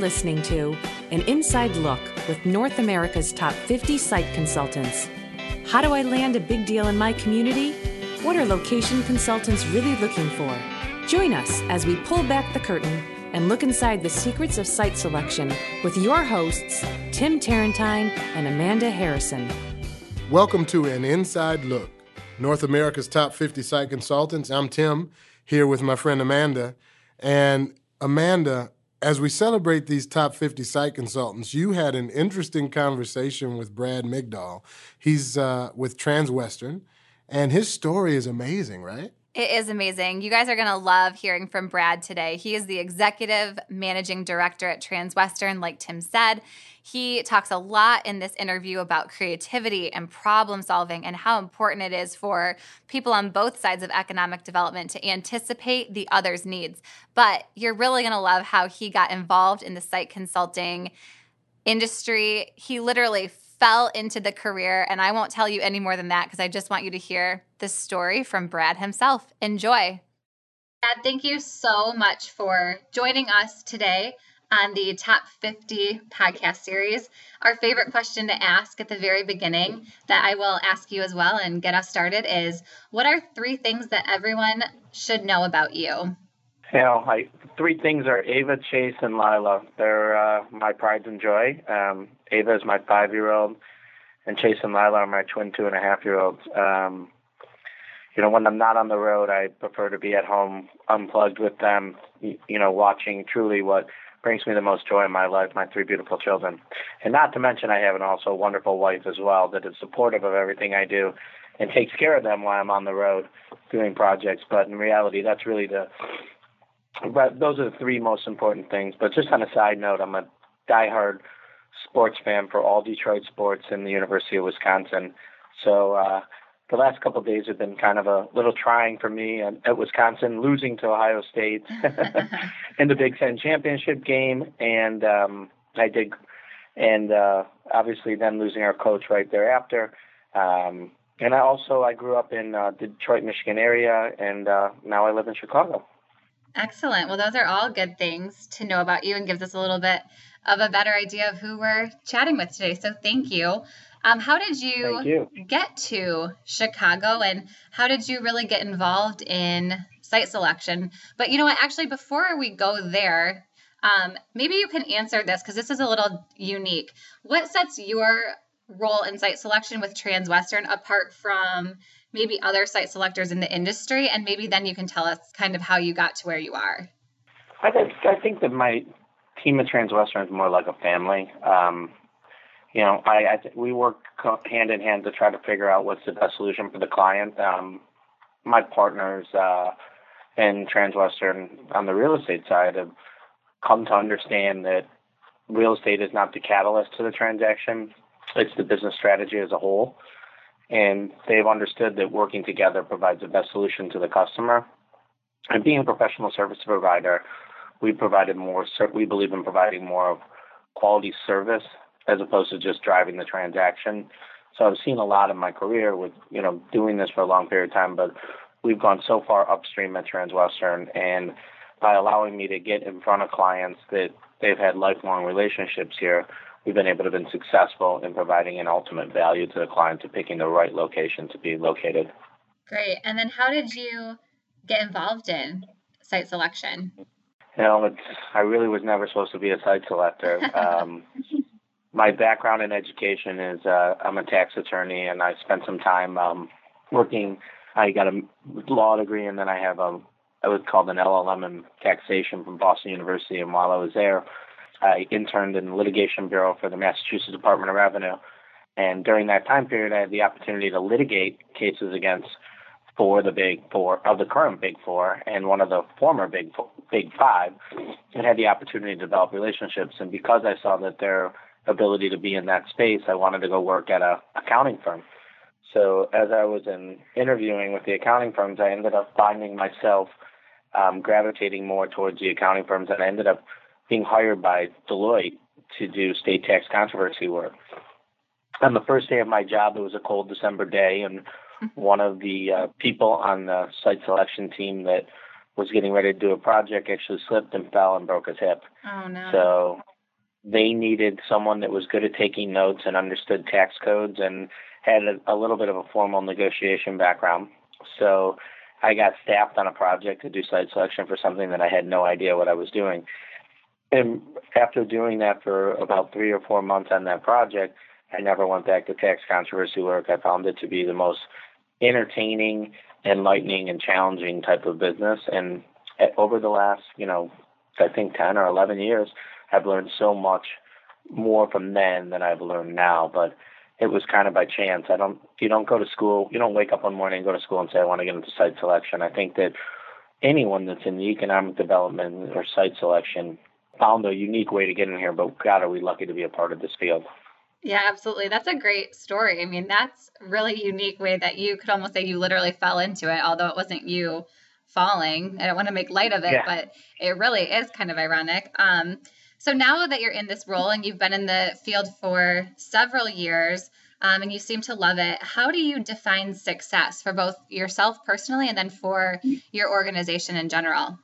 listening to An Inside Look with North America's top 50 site consultants. How do I land a big deal in my community? What are location consultants really looking for? Join us as we pull back the curtain and look inside the secrets of site selection with your hosts, Tim Tarentine and Amanda Harrison. Welcome to An Inside Look, North America's top 50 site consultants. I'm Tim, here with my friend Amanda. And Amanda, as we celebrate these top 50 site consultants, you had an interesting conversation with Brad Migdal. He's with Transwestern, and his story is amazing, right? It is amazing. You guys are going to love hearing from Brad today. He is the executive managing director at Transwestern, like Tim said. He talks a lot in this interview about creativity and problem solving and how important it is for people on both sides of economic development to anticipate the other's needs. But you're really going to love how he got involved in the site consulting industry. He literally fell into the career, and I won't tell you any more than that because I just want you to hear the story from Brad himself. Enjoy. Brad, thank you so much for joining us today on the Top 50 podcast series. Our favorite question to ask at the very beginning that I will ask you as well and get us started is, what are 3 things that everyone should know about you? Three things are Ava, Chase, and Lila. They're my pride and joy. Ava is my 5-year-old, and Chase and Lila are my twin 2.5-year-olds. When I'm not on the road, I prefer to be at home, unplugged with them, watching truly what brings me the most joy in my life, my 3 beautiful children. And not to mention, I have an also wonderful wife as well that is supportive of everything I do and takes care of them while I'm on the road doing projects. But in reality, that's really But those are the 3 most important things. But just on a side note, I'm a diehard sports fan for all Detroit sports and the University of Wisconsin. So the last couple of days have been kind of a little trying for me at Wisconsin, losing to Ohio State in the Big Ten championship game. And obviously then losing our coach right thereafter. And I grew up in Detroit, Michigan area, and now I live in Chicago. Excellent. Well, those are all good things to know about you and gives us a little bit of a better idea of who we're chatting with today. So thank you. How did you get to Chicago, and how did you really get involved in site selection? But you know what, actually, before we go there, maybe you can answer this because this is a little unique. What sets your role in site selection with Transwestern apart from maybe other site selectors in the industry, and maybe then you can tell us kind of how you got to where you are? I think that my team at Transwestern is more like a family. We work hand in hand to try to figure out what's the best solution for the client. My partners in Transwestern on the real estate side have come to understand that real estate is not the catalyst to the transaction. It's the business strategy as a whole. And they've understood that working together provides the best solution to the customer. And being a professional service provider, we believe in providing more of quality service as opposed to just driving the transaction. So I've seen a lot in my career with, doing this for a long period of time, but we've gone so far upstream at Transwestern, and by allowing me to get in front of clients that they've had lifelong relationships here, we've been able to be successful in providing an ultimate value to the client to picking the right location to be located. Great. And then how did you get involved in site selection? I really was never supposed to be a site selector. My background in education is I'm a tax attorney, and I spent some time working. I got a law degree, and then I have I was called an LLM in taxation from Boston University. And while I was there, I interned in the litigation bureau for the Massachusetts Department of Revenue. And during that time period, I had the opportunity to litigate cases against 4 of the big 4 of the current big 4 and one of the former big 5, and had the opportunity to develop relationships. And because I saw that their ability to be in that space, I wanted to go work at a accounting firm. So as I was interviewing with the accounting firms, I ended up finding myself gravitating more towards the accounting firms, and I ended up being hired by Deloitte to do state tax controversy work. On the first day of my job, it was a cold December day, and one of the people on the site selection team that was getting ready to do a project actually slipped and fell and broke his hip. Oh, no. So they needed someone that was good at taking notes and understood tax codes and had a little bit of a formal negotiation background. So I got staffed on a project to do site selection for something that I had no idea what I was doing. And after doing that for about 3 or 4 months on that project, I never went back to tax controversy work. I found it to be the most entertaining, enlightening, and challenging type of business. And over the last, I think 10 or 11 years, I've learned so much more from then than I've learned now. But it was kind of by chance. You don't go to school. You don't wake up one morning and go to school and say, I want to get into site selection. I think that anyone that's in the economic development or site selection found a unique way to get in here, but God, are we lucky to be a part of this field. Yeah, absolutely. That's a great story. I mean, that's really unique way that you could almost say you literally fell into it, although it wasn't you falling. I don't want to make light of it, Yeah. But it really is kind of ironic. So now that you're in this role and you've been in the field for several years, and you seem to love it, how do you define success for both yourself personally and then for your organization in general?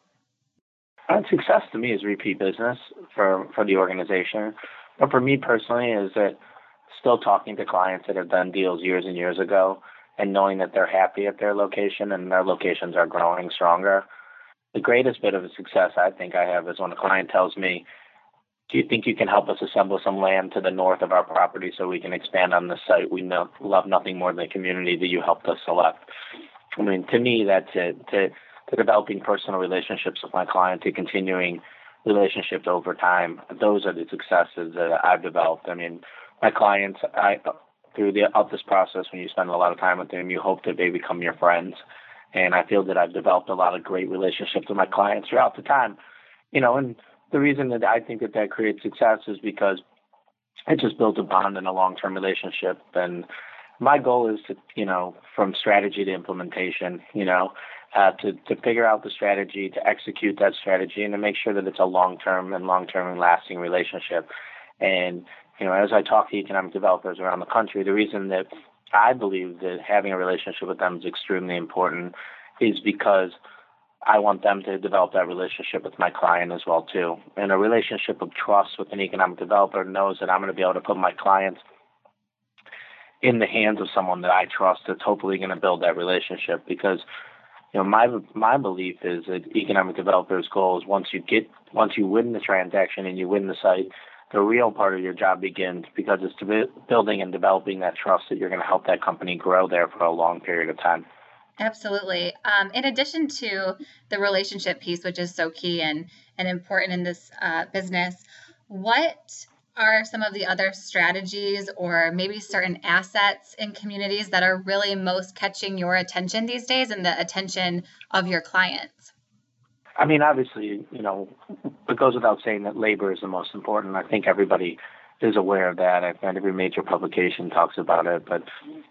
Success to me is repeat business for the organization. But for me personally is that still talking to clients that have done deals years and years ago and knowing that they're happy at their location and their locations are growing stronger. The greatest bit of a success I think I have is when a client tells me, do you think you can help us assemble some land to the north of our property so we can expand on the site? We love nothing more than the community that you helped us select. I mean, to me, that's it. To developing personal relationships with my client, to continuing relationships over time, those are the successes that I've developed. I mean, my clients, throughout this process, when you spend a lot of time with them, you hope that they become your friends. And I feel that I've developed a lot of great relationships with my clients throughout the time. And the reason that I think that creates success is because it just builds a bond and a long-term relationship. And my goal is to, from strategy to implementation, to figure out the strategy, to execute that strategy, and to make sure that it's a long-term and lasting relationship. And, as I talk to economic developers around the country, the reason that I believe that having a relationship with them is extremely important is because I want them to develop that relationship with my client as well, too. And a relationship of trust with an economic developer knows that I'm going to be able to put my clients in the hands of someone that I trust that's hopefully going to build that relationship. Because, my belief is that economic developers' goal is once you win the transaction and you win the site, the real part of your job begins, because it's building and developing that trust that you're going to help that company grow there for a long period of time. Absolutely. In addition to the relationship piece, which is so key and important in this business, what are some of the other strategies or maybe certain assets in communities that are really most catching your attention these days and the attention of your clients? I mean, obviously, it goes without saying that labor is the most important. I think everybody is aware of that. I find every major publication talks about it, but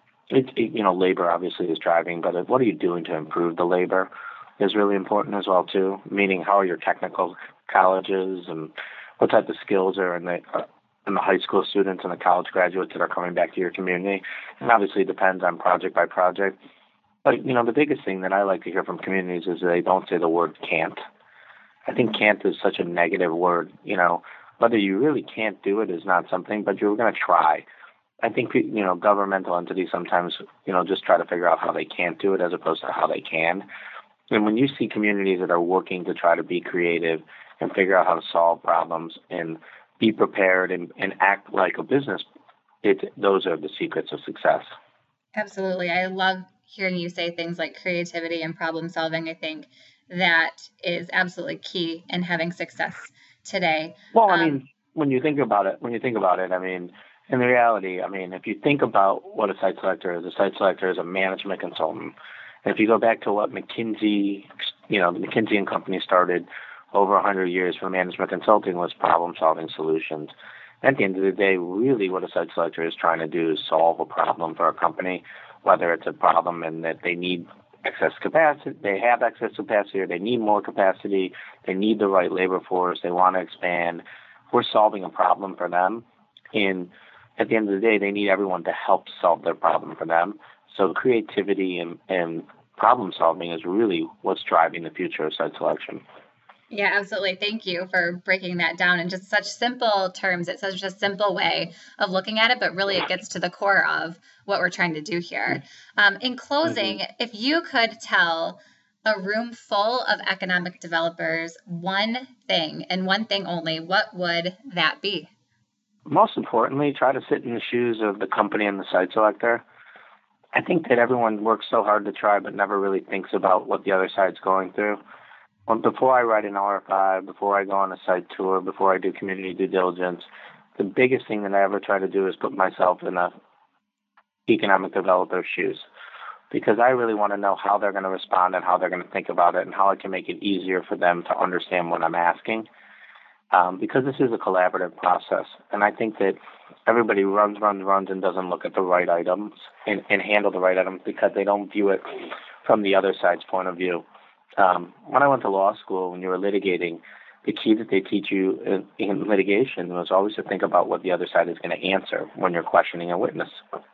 labor obviously is driving, but what are you doing to improve the labor is really important as well, too, meaning how are your technical colleges and what type of skills are in the high school students and the college graduates that are coming back to your community. And obviously it depends on project by project. But, the biggest thing that I like to hear from communities is they don't say the word can't. I think can't is such a negative word. Whether you really can't do it is not something, but you're going to try. I think, governmental entities sometimes, just try to figure out how they can't do it as opposed to how they can. And when you see communities that are working to try to be creative and figure out how to solve problems and be prepared and act like a business, those are the secrets of success. Absolutely. I love hearing you say things like creativity and problem solving. I think that is absolutely key in having success today. Well, when you think about it, I mean, in reality, if you think about what a site selector is a management consultant. And if you go back to what McKinsey, the McKinsey and Company started over 100 years for management consulting was problem-solving solutions. At the end of the day, really what a site selector is trying to do is solve a problem for a company, whether it's a problem in that they need excess capacity, they have excess capacity, or they need more capacity, they need the right labor force, they want to expand. We're solving a problem for them. And at the end of the day, they need everyone to help solve their problem for them. So creativity and problem solving is really what's driving the future of site selection. Yeah, absolutely. Thank you for breaking that down in just such simple terms. It's such a simple way of looking at it, but really it gets to the core of what we're trying to do here. In closing, if you could tell a room full of economic developers one thing and one thing only, what would that be? Most importantly, try to sit in the shoes of the company and the site selector. I think that everyone works so hard to try, but never really thinks about what the other side's going through. Before I write an RFI, before I go on a site tour, before I do community due diligence, the biggest thing that I ever try to do is put myself in the economic developer's shoes, because I really want to know how they're going to respond and how they're going to think about it and how I can make it easier for them to understand what I'm asking. Because this is a collaborative process. And I think that everybody runs and doesn't look at the right items and handle the right items because they don't view it from the other side's point of view. When I went to law school, when you were litigating, the key that they teach you in litigation was always to think about what the other side is going to answer when you're questioning a witness.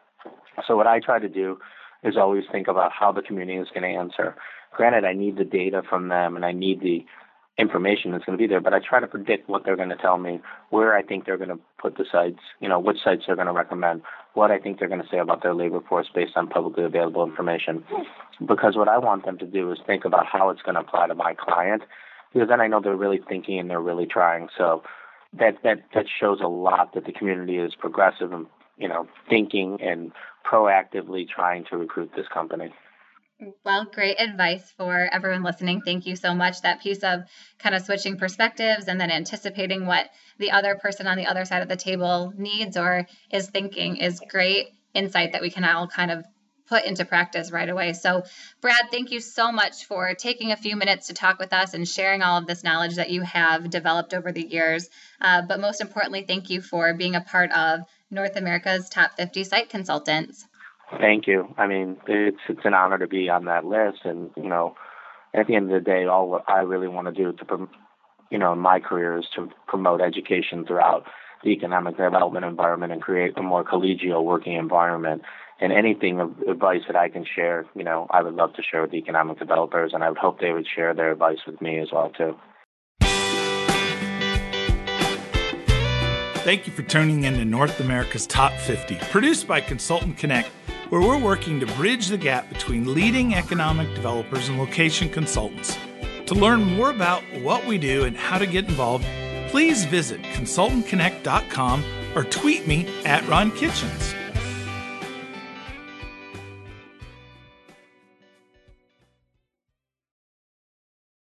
So what I try to do is always think about how the community is going to answer. Granted, I need the data from them and I need the information that's going to be there, but I try to predict what they're going to tell me, where I think they're going to put the sites, which sites they're going to recommend, what I think they're going to say about their labor force based on publicly available information. Because what I want them to do is think about how it's going to apply to my client, because then I know they're really thinking and they're really trying. So that shows a lot that the community is progressive and, thinking and proactively trying to recruit this company. Well, great advice for everyone listening. Thank you so much. That piece of kind of switching perspectives and then anticipating what the other person on the other side of the table needs or is thinking is great insight that we can all kind of put into practice right away. So, Brad, thank you so much for taking a few minutes to talk with us and sharing all of this knowledge that you have developed over the years. But most importantly, thank you for being a part of North America's Top 50 Site Consultants. Thank you. I mean, it's an honor to be on that list. And, at the end of the day, all what I really want to do in my career is to promote education throughout the economic development environment and create a more collegial working environment. And anything of advice that I can share, I would love to share with the economic developers, and I would hope they would share their advice with me as well, too. Thank you for tuning in to North America's Top 50, produced by Consultant Connect, where we're working to bridge the gap between leading economic developers and location consultants. To learn more about what we do and how to get involved, please visit consultantconnect.com or tweet me at Ron Kitchens.